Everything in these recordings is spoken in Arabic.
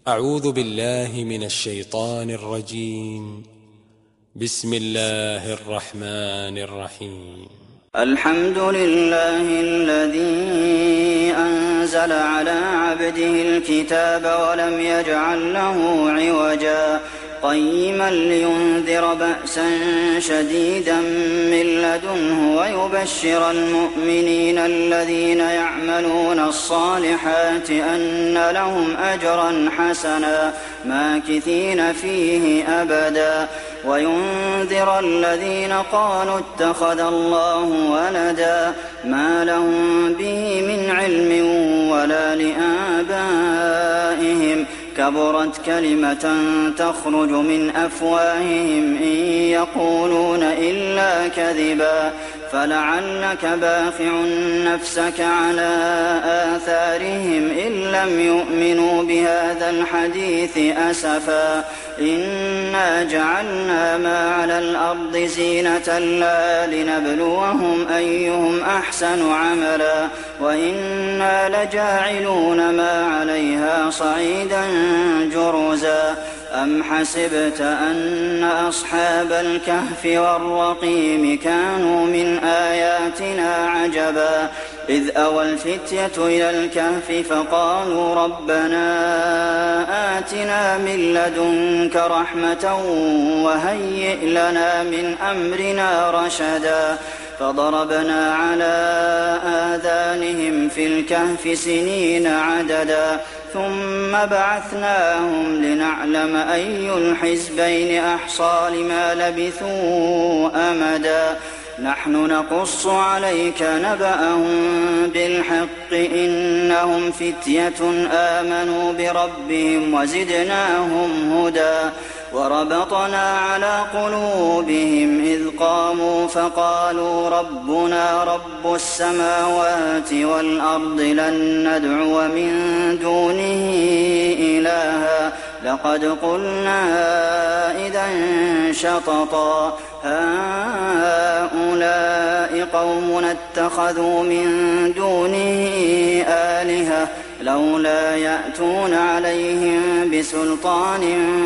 أعوذ بالله من الشيطان الرجيم. بسم الله الرحمن الرحيم. الحمد لله الذي أنزل على عبده الكتاب ولم يجعل له عوجا قيما لينذر بأسا شديدا من لدنه ويبشر المؤمنين الذين يعملون الصالحات أن لهم أجرا حسنا ماكثين فيه أبدا وينذر الذين قالوا اتخذ الله ولدا ما لهم به من علم ولا لآبائهم كبرت كلمة تخرج من أفواههم إن يقولون إلا كذبا فلعلك باخع نفسك على آثارهم إن لم يؤمنوا بهذا الحديث أسفا إنا جعلنا ما على الأرض زينة لها لنبلوهم أيهم أحسن عملا وإنا لجاعلون ما عليها صعيدا جرزا أم حسبت أن أصحاب الكهف والرقيم كانوا من آياتنا عجبا إذ أوى الفتية إلى الكهف فقالوا ربنا آتنا من لدنك رحمة وهيئ لنا من أمرنا رشدا فضربنا على آذانهم في الكهف سنين عددا ثم بعثناهم لنعلم أي الحزبين أحصى لما لبثوا أمدا نحن نقص عليك نبأهم بالحق إنهم فتية آمنوا بربهم وزدناهم هدى وربطنا على قلوبهم إذ قاموا فقالوا ربنا رب السماوات والأرض لن ندعو من دونه إلها لقد قلنا إذا شططا هؤلاء قومنا اتخذوا من دونه آلهة لولا يأتون عليهم بسلطان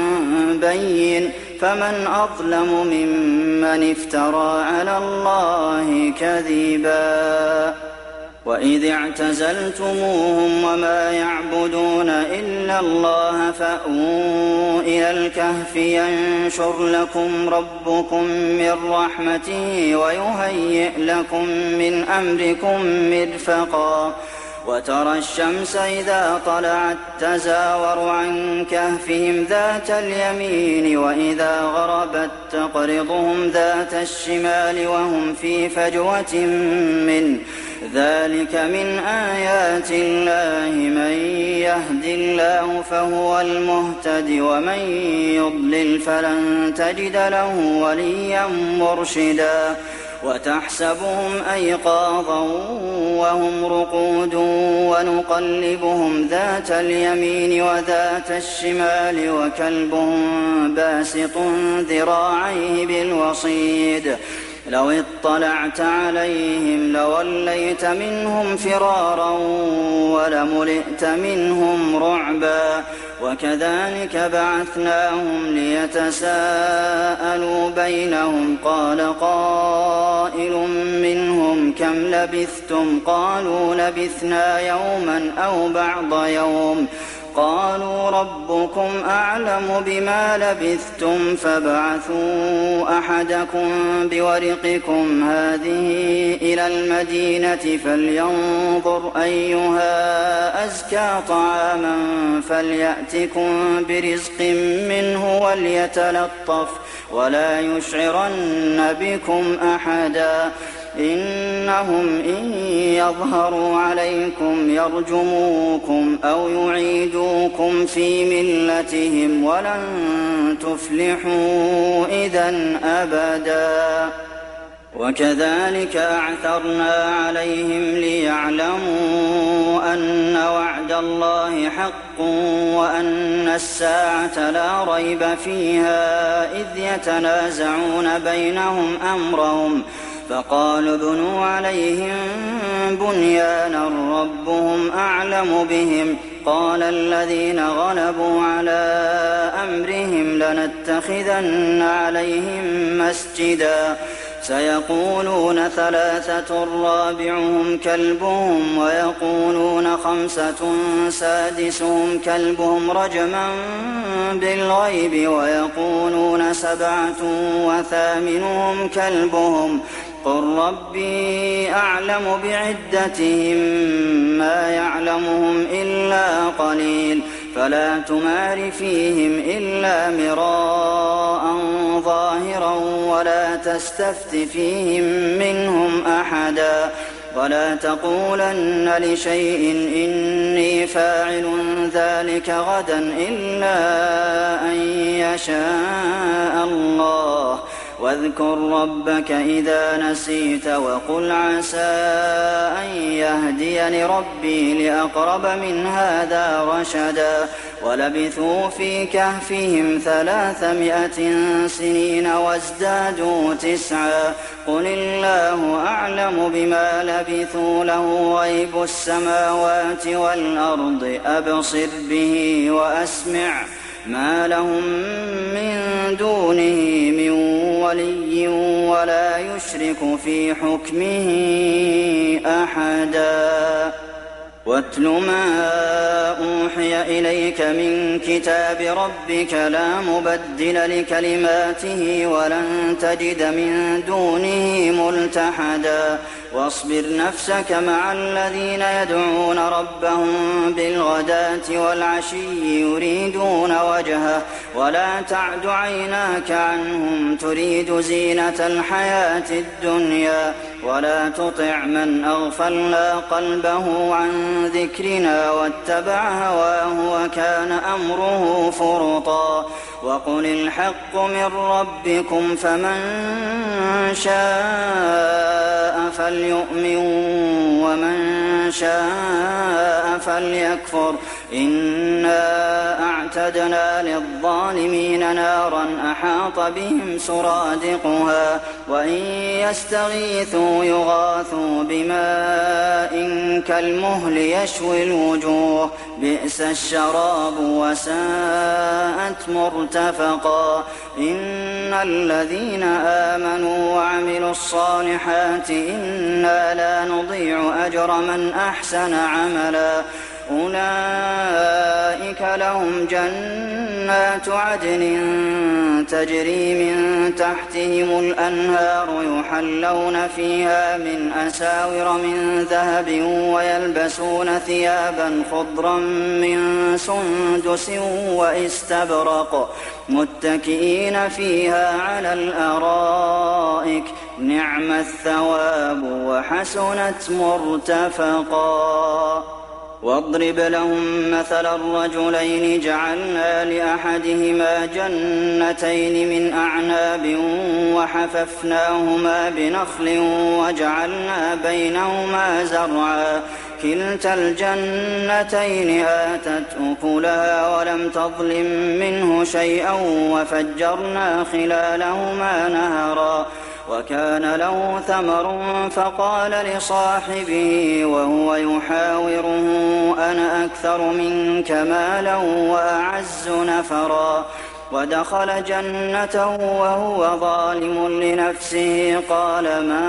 بين فمن أظلم ممن افترى على الله كذبا وإذ اعتزلتموهم وما يعبدون إلا الله فأووا إلى الكهف ينشر لكم ربكم من رحمته ويهيئ لكم من أمركم مرفقا وترى الشمس إذا طلعت تزاور عن كهفهم ذات اليمين وإذا غربت تقرضهم ذات الشمال وهم في فجوة منه ذلك من آيات الله من يهد الله فهو المهتد ومن يضلل فلن تجد له وليا مرشدا وتحسبهم أيقاظا وهم رقود ونقلبهم ذات اليمين وذات الشمال وكلبهم باسط ذراعيه بالوصيد لو اطلعت عليهم لوليت منهم فرارا ولملئت منهم رعبا وكذلك بعثناهم ليتساءلوا بينهم قال قائل منهم كم لبثتم قالوا لبثنا يوما أو بعض يوم قالوا ربكم أعلم بما لبثتم فابعثوا أحدكم بورقكم هذه إلى المدينة فلينظر أيها أزكى طعاما فليأتكم برزق منه وليتلطف ولا يشعرن بكم أحدا إنهم إن يظهروا عليكم يرجموكم أو يعيدوكم في ملتهم ولن تفلحوا إذا أبدا وكذلك أعثرنا عليهم ليعلموا أن وعد الله حق وأن الساعة لا ريب فيها إذ يتنازعون بينهم أمرهم فقالوا ابنوا عليهم بنيانا ربهم أعلم بهم قال الذين غلبوا على أمرهم لنتخذن عليهم مسجدا سيقولون ثلاثة رابعهم كلبهم ويقولون خمسة سادسهم كلبهم رجما بالغيب ويقولون سبعة وثامنهم كلبهم قل ربي أعلم بعدتهم ما يعلمهم إلا قليل فلا تمار فيهم إلا مراء ظاهرا ولا تستفت فيهم منهم أحدا ولا تقولن لشيء إني فاعل ذلك غدا إلا أن يشاء الله واذكر ربك إذا نسيت وقل عسى أن يهديني ربي لأقرب من هذا رشدا ولبثوا في كهفهم 300 سنين وازدادوا 9 قل الله أعلم بما لبثوا له غيب السماوات والأرض أبصر به وأسمع ما لهم من دونه من ولي ولا يشرك في حكمه أحدا واتل ما أوحي إليك من كتاب ربك لا مبدل لكلماته ولن تجد من دونه ملتحدا واصبر نفسك مع الذين يدعون ربهم بالغداة والعشي يريدون وجهه ولا تعد عيناك عنهم تريد زينة الحياة الدنيا ولا تطع من أغفلنا قلبه عن ذكرنا واتبع هواه وكان أمره فرطا وقل الحق من ربكم فمن شاء فليؤمن ومن شاء فليكفر إنا أعتدنا للظالمين نارا أحاط بهم سرادقها وإن يستغيثوا يغاثوا بماء كالمهل يشوي الوجوه بئس الشراب وساءت مرتفقا إن الذين آمنوا وعملوا الصالحات إنا لا نضيع أجر من أحسن عملا أولئك لهم جنات عدن تجري من تحتهم الأنهار يحلون فيها من أساور من ذهب ويلبسون ثيابا خضرا من سندس واستبرق متكئين فيها على الأرائك نعم الثواب وحسنت مرتفقا واضرب لهم مثل الرجلين جعلنا لأحدهما جنتين من أعناب وحففناهما بنخل وجعلنا بينهما زرعا كلتا الجنتين آتت أكلها ولم تظلم منه شيئا وفجرنا خلالهما نهرا وكان له ثمر فقال لصاحبه وهو يحاوره أنا أكثر منك مالا وأعز نفرا ودخل جنته وهو ظالم لنفسه قال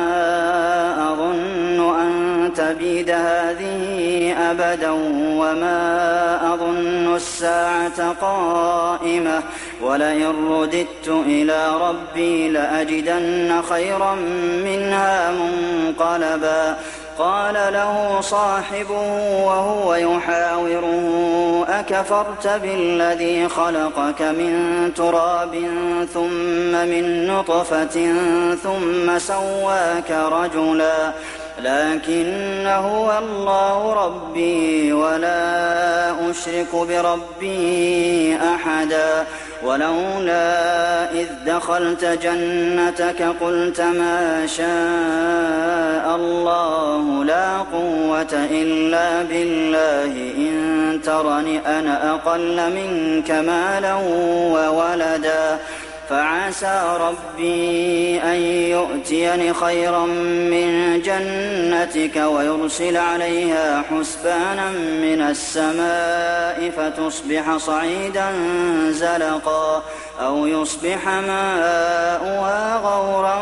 ما أظن أن تبيد هذه أبدا وما أظن الساعة قائمة ولئن رددت إلى ربي لأجدن خيرا منها منقلبا قال له صاحبه وهو يحاوره أكفرت بالذي خلقك من تراب ثم من نطفة ثم سواك رجلا لكن هو الله ربي ولا أشرك بربي أحدا ولولا إذ دخلت جنتك قلت ما شاء الله لا قوة إلا بالله إن ترني أنا أقل منك مالا وولدا فعسى ربي أن يؤتيني خيرا من جنتك ويرسل عليها حسبانا من السماء فتصبح صعيدا زلقا أو يصبح ماؤها غورا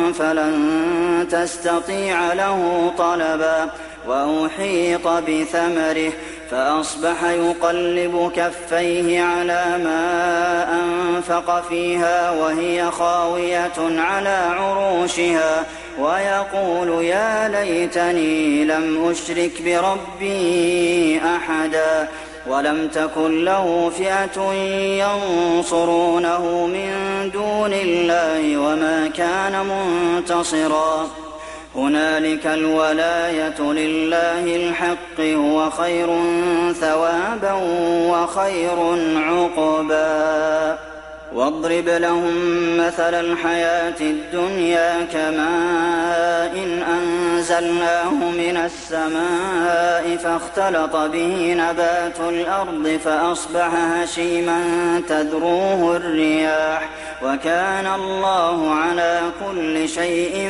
فلن تستطيع له طلبا وأحيط بثمره فأصبح يقلب كفيه على ما أنفق فيها وهي خاوية على عروشها ويقول يا ليتني لم أشرك بربي أحدا ولم تكن له فئة ينصرونه من دون الله وما كان منتصرا هنالك الولاية لله الحق هو خير ثوابا وخير عقبا واضرب لهم مثل الحياة الدنيا كماء إن أنزلناه من السماء فاختلط به نبات الأرض فأصبح هشيما تذروه الرياح وكان الله على كل شيء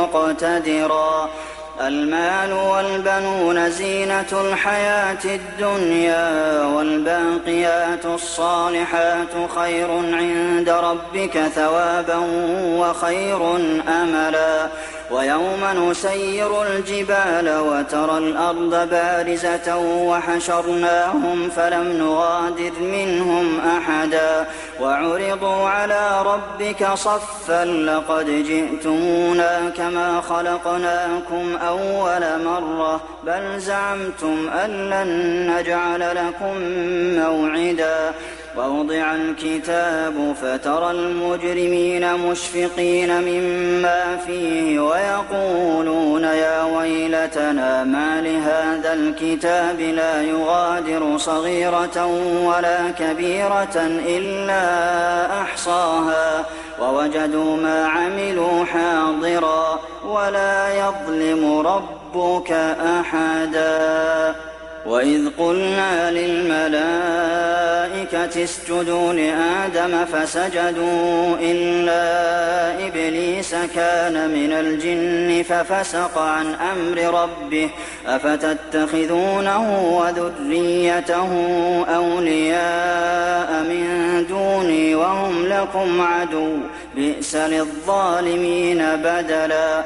مقتدرا المال والبنون زينة الحياة الدنيا والباقيات الصالحات خير عند ربك ثوابا وخير أملا ويوم نسير الجبال وترى الأرض بارزة وحشرناهم فلم نغادر منهم أحدا وعرضوا على ربك صفا لقد جئتمونا كما خلقناكم أول مرة بل زعمتم أن لن نجعل لكم موعدا ووضع الكتاب فترى المجرمين مشفقين مما فيه ويقولون يا ويلتنا ما لهذا الكتاب لا يغادر صغيرة ولا كبيرة إلا أحصاها ووجدوا ما عملوا حاضرا ولا يظلم ربك أحدا وإذ قلنا للملائكة اسجدوا لآدم فسجدوا إلا إبليس كان من الجن ففسق عن أمر ربه أفتتخذونه وذريته أولياء من دوني وهم لكم عدو بئس للظالمين بدلا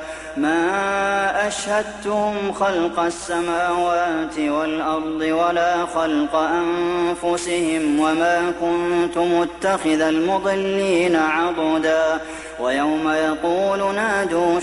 ما أشهدتهم خلق السماوات والأرض ولا خلق أنفسهم وما كنت متخذ المضلين عضدا ويوم يقول نادوا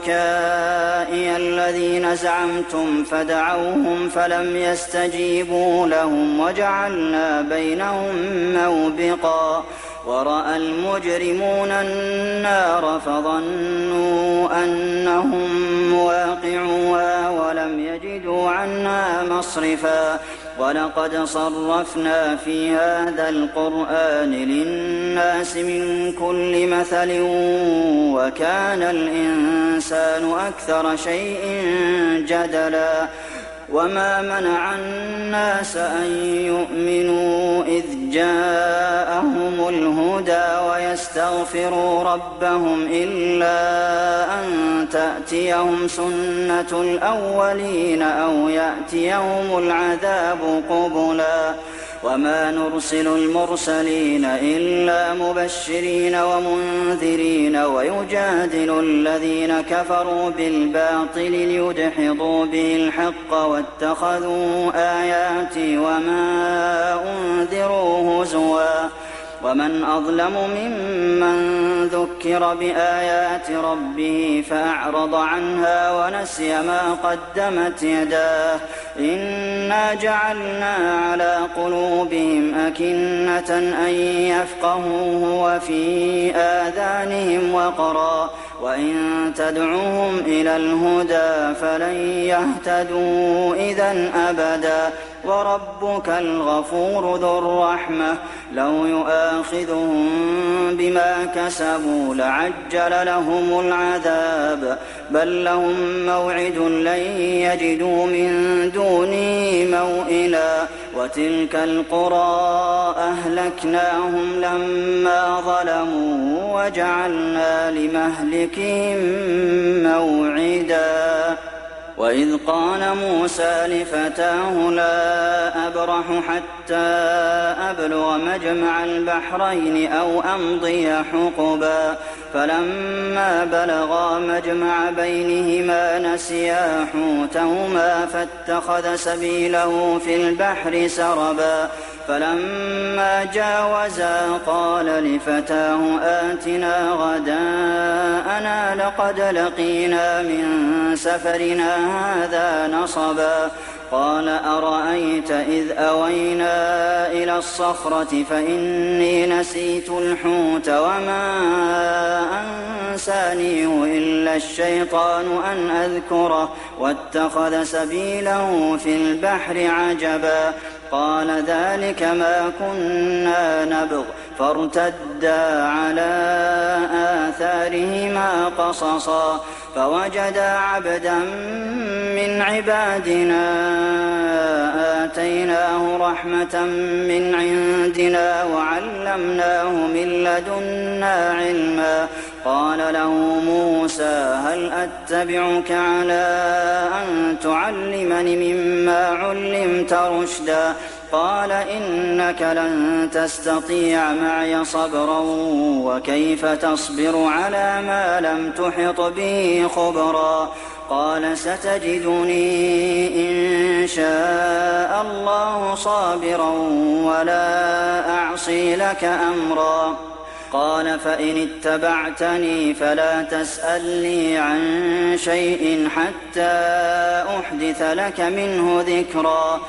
شركائي الذين زعمتم فدعوهم فلم يستجيبوا لهم وجعلنا بينهم موبقا ورأى المجرمون النار فظنوا أنهم مواقعوها ولم يجدوا عنها مصرفا ولقد صرفنا في هذا القرآن للناس من كل مثل وكان الإنسان أكثر شيء جدلا وما منع الناس أن يؤمنوا إذ جاءهم الهدى ويستغفروا ربهم إلا أن تأتيهم سنة الأولين أو يأتيهم العذاب قبلا وما نرسل المرسلين إلا مبشرين ومنذرين ويجادل الذين كفروا بالباطل ليدحضوا به الحق واتخذوا آياتي وما أنذروا هزوا ومن أظلم ممن ذكر بآيات ربه فأعرض عنها ونسي ما قدمت يداه إنا جعلنا على قلوبهم أكنة أن يفقهوه وفي آذانهم وقرا وإن تدعوهم إلى الهدى فلن يهتدوا إذا أبدا وربك الغفور ذو الرحمة لو يؤاخذهم بما كسبوا لعجل لهم العذاب بل لهم موعد لن يجدوا من دونه موئلا وتلك القرى أهلكناهم لما ظلموا وجعلنا لمهلكهم موعدا وإذ قال موسى لفتاه لا أبرح حتى أبلغ مجمع البحرين أو أمضي حقبا فلما بلغا مجمع بينهما نسيا حوتهما فاتخذ سبيله في البحر سربا فلما جاوزا قال لفتاه آتنا غداءنا لقد لقينا من سفرنا هذا نصبا قال أرأيت إذ أوينا إلى الصخرة فإني نسيت الحوت وما أنسانيه إلا الشيطان أن أذكره واتخذ سبيله في البحر عجبا قال ذلك ما كنا نبغ فارتدا على آثارهما قصصا فوجدا عبدا من عبادنا آتيناه رحمة من عندنا وعلمناه من لدنا علما قال له موسى هل أتبعك على أن تعلمني مما علمت رشدا قال إنك لن تستطيع معي صبرا وكيف تصبر على ما لم تحط به خبرا قال ستجدني إن شاء الله صابرا ولا أعصي لك أمرا قال فإن اتبعتني فلا تسألني عن شيء حتى أحدث لك منه ذكرا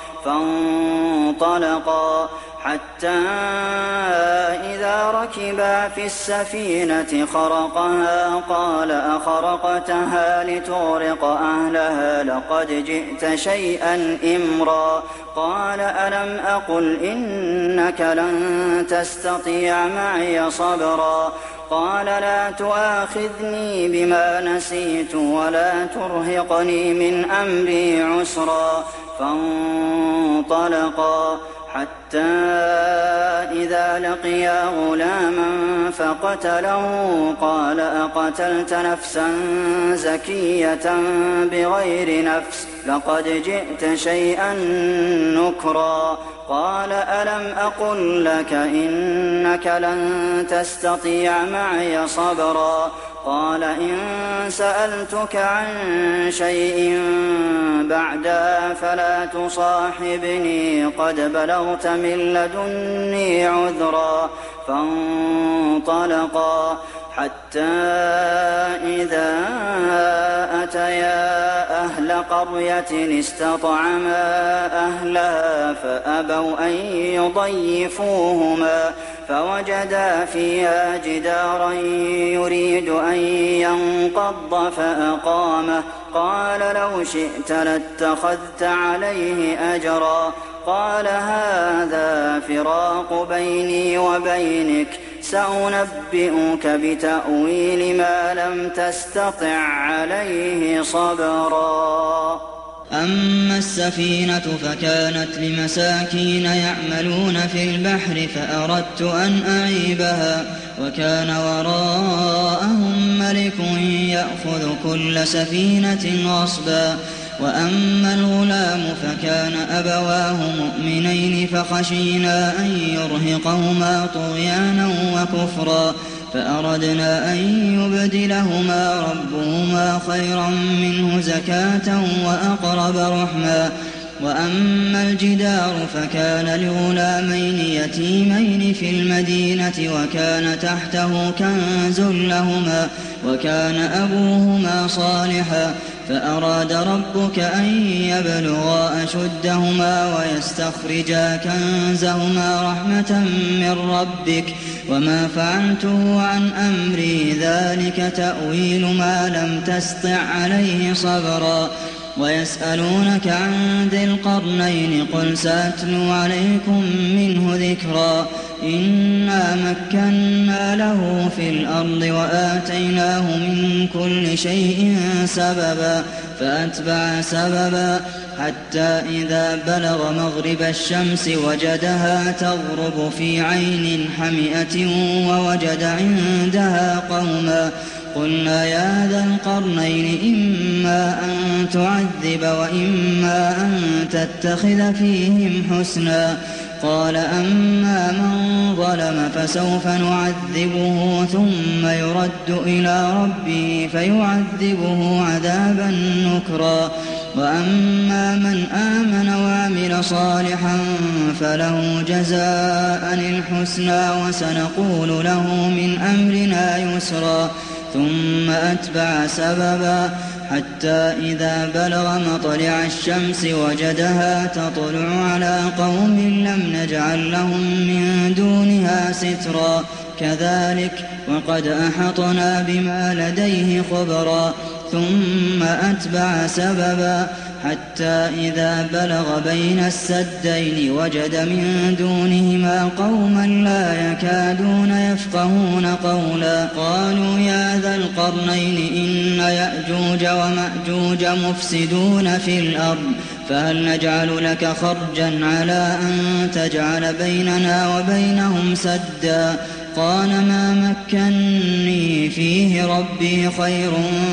فانطلقا حتى إذا ركبا في السفينة خرقها قال أخرقتها لتغرق أهلها لقد جئت شيئا إمرا قال ألم أقل إنك لن تستطيع معي صبرا قال لا تؤاخذني بما نسيت ولا ترهقني من أمري عسرا فانطلقا حتى إذا لقيا غلاما فقتله قال أقتلت نفسا زكية بغير نفس لقد جئت شيئا نكرا قال ألم أقل لك إنك لن تستطيع معي صبرا قال إن سألتك عن شيء بعدها فلا تصاحبني قد بلغت من لدني عذرا فانطلقا حتى إذا أتيا أهل قرية استطعما أهلها فأبوا أن يضيفوهما فوجدا فيها جدارا يريد أن ينقض فأقامه قال لو شئت لاتخذت عليه أجرا قال هذا فراق بيني وبينك سأنبئك بتأويل ما لم تستطع عليه صبرا أما السفينة فكانت لمساكين يعملون في البحر فأردت أن أعيبها وكان وراءهم ملك يأخذ كل سفينة غصبا وأما الغلام فكان أبواه مؤمنين فخشينا أن يرهقهما طغيانا وكفرا فأردنا أن يبدلهما ربهما خيرا منه زكاة وأقرب رحما وأما الجدار فكان لغلامين يتيمين في المدينة وكان تحته كنز لهما وكان أبوهما صالحا فأراد ربك أن يبلغا أشدهما ويستخرجا كنزهما رحمة من ربك وما فعلته عن أمري ذلك تأويل ما لم تسطع عليه صبرا ويسألونك عن ذي القرنين قل سأتلو عليكم منه ذكرا إنا مكنا له في الأرض وآتيناه من كل شيء سببا فأتبع سببا حتى إذا بلغ مغرب الشمس وجدها تغرب في عين حمئة ووجد عندها قوما قلنا يا ذا القرنين إما أن تعذب وإما أن تتخذ فيهم حسنا قال أما من ظلم فسوف نعذبه ثم يرد إلى ربه فيعذبه عذابا نكرا وأما من آمن وعمل صالحا فله جزاء الحسنى وسنقول له من أمرنا يسرا ثم أتبع سببا حتى إذا بلغ مطلع الشمس وجدها تطلع على قوم لم نجعل لهم من دونها سترا كذلك وقد أحطنا بما لديه خبرا ثم أتبع سببا حتى إذا بلغ بين السدين وجد من دونهما قوما لا يكادون يفقهون قولا قالوا يا ذا القرنين إن يأجوج ومأجوج مفسدون في الأرض فهل نجعل لك خرجا على أن تجعل بيننا وبينهم سدا قال ما مكني فيه ربي خير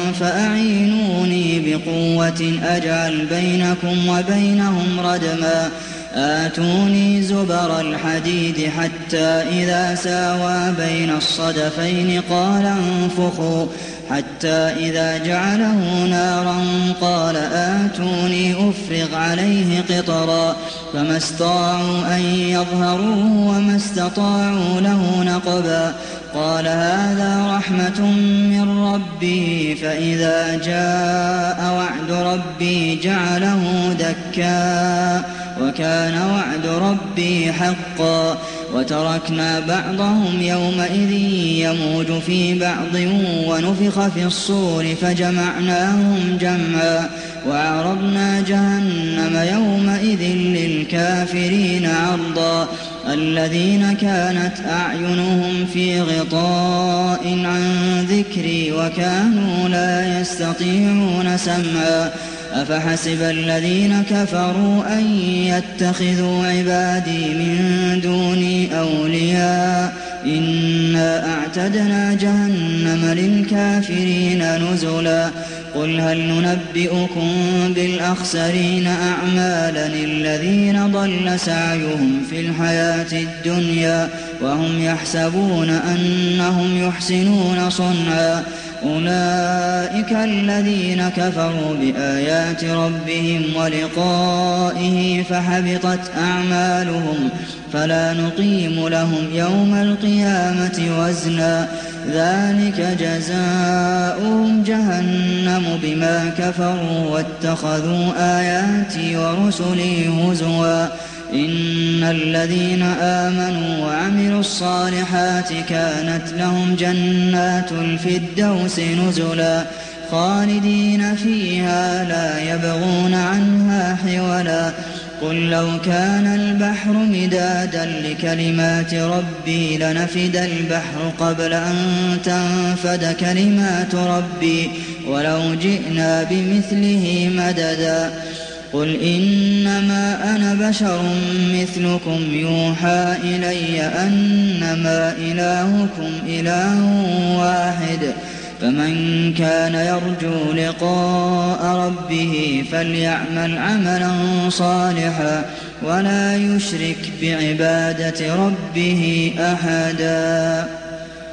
فأعينوني بقوة أجعل بينكم وبينهم ردما آتوني زبر الحديد حتى إذا ساوى بين الصدفين قال انفخوا حتى إذا جعله نارا قال آتوني أفرغ عليه قطرا فما استطاعوا أن يظهروه وما استطاعوا له نقبا قال هذا رحمة من ربي فإذا جاء وعد ربي جعله دكا وكان وعد ربي حقا وتركنا بعضهم يومئذ يموج في بعض ونفخ في الصور فجمعناهم جمعا وعرضنا جهنم يومئذ للكافرين عرضا الذين كانت أعينهم في غطاء عن ذكري وكانوا لا يستطيعون سمعا أفحسب الذين كفروا أن يتخذوا عبادي من دوني أولياء إنا أعتدنا جهنم للكافرين نزلا قل هل ننبئكم بالأخسرين أعمالا الذين ضل سعيهم في الحياة الدنيا وهم يحسبون أنهم يحسنون صنعا أولئك الذين كفروا بآيات ربهم ولقائه فحبطت أعمالهم فلا نقيم لهم يوم القيامة وزنا ذلك جزاؤهم جهنم بما كفروا واتخذوا آياتي ورسلي هزوا إن الذين آمنوا وعملوا الصالحات كانت لهم جنات الفردوس نزلا خالدين فيها لا يبغون عنها حولا قل لو كان البحر مدادا لكلمات ربي لنفد البحر قبل أن تنفد كلمات ربي ولو جئنا بمثله مددا قل إنما أنا بشر مثلكم يوحى إلي أنما إلهكم إله واحد فمن كان يرجو لقاء ربه فليعمل عملا صالحا ولا يشرك بعبادة ربه أحدا